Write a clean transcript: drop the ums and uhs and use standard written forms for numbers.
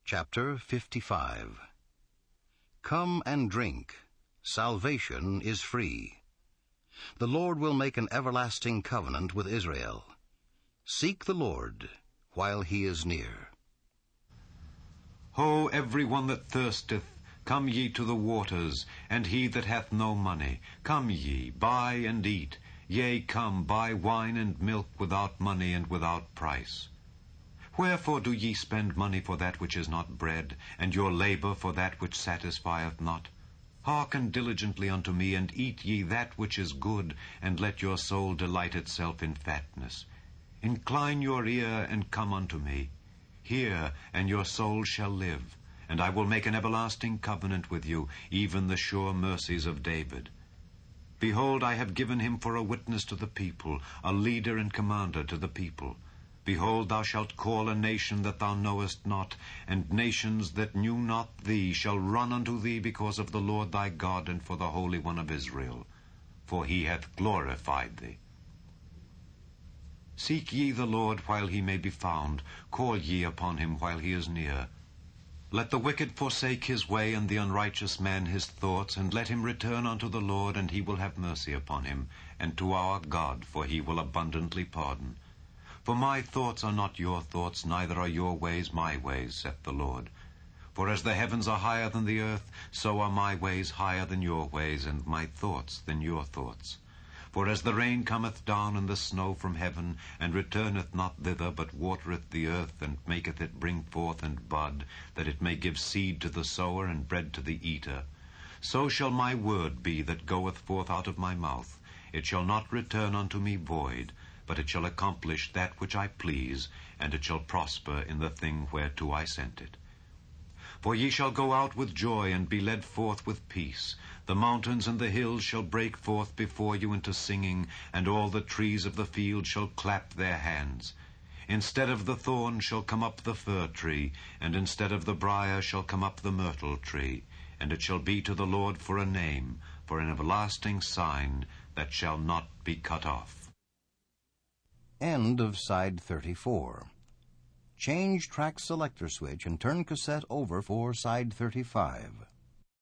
Chapter 55. Come and drink. Salvation is free. The Lord will make an everlasting covenant with Israel. Seek the Lord while he is near. Ho, every one that thirsteth, come ye to the waters, and he that hath no money, come ye, buy and eat. Yea, come, buy wine and milk without money and without price. Wherefore do ye spend money for that which is not bread, and your labor for that which satisfieth not? Hearken diligently unto me, and eat ye that which is good, and let your soul delight itself in fatness. Incline your ear, and come unto me. Hear, and your soul shall live, and I will make an everlasting covenant with you, even the sure mercies of David. Behold, I have given him for a witness to the people, a leader and commander to the people. Behold, thou shalt call a nation that thou knowest not, and nations that knew not thee shall run unto thee because of the Lord thy God and for the Holy One of Israel, for he hath glorified thee. Seek ye the Lord while he may be found, call ye upon him while he is near. Let the wicked forsake his way, and the unrighteous man his thoughts, and let him return unto the Lord, and he will have mercy upon him, and to our God, for he will abundantly pardon. For my thoughts are not your thoughts, neither are your ways my ways, saith the Lord. For as the heavens are higher than the earth, so are my ways higher than your ways, and my thoughts than your thoughts. For as the rain cometh down and the snow from heaven, and returneth not thither, but watereth the earth, and maketh it bring forth and bud, that it may give seed to the sower and bread to the eater, so shall my word be that goeth forth out of my mouth. It shall not return unto me void, but it shall accomplish that which I please, and it shall prosper in the thing whereto I sent it. For ye shall go out with joy, and be led forth with peace. The mountains and the hills shall break forth before you into singing, and all the trees of the field shall clap their hands. Instead of the thorn shall come up the fir tree, and instead of the briar shall come up the myrtle tree. And it shall be to the Lord for a name, for an everlasting sign that shall not be cut off. End of side 34. Change track selector switch and turn cassette over for side 35.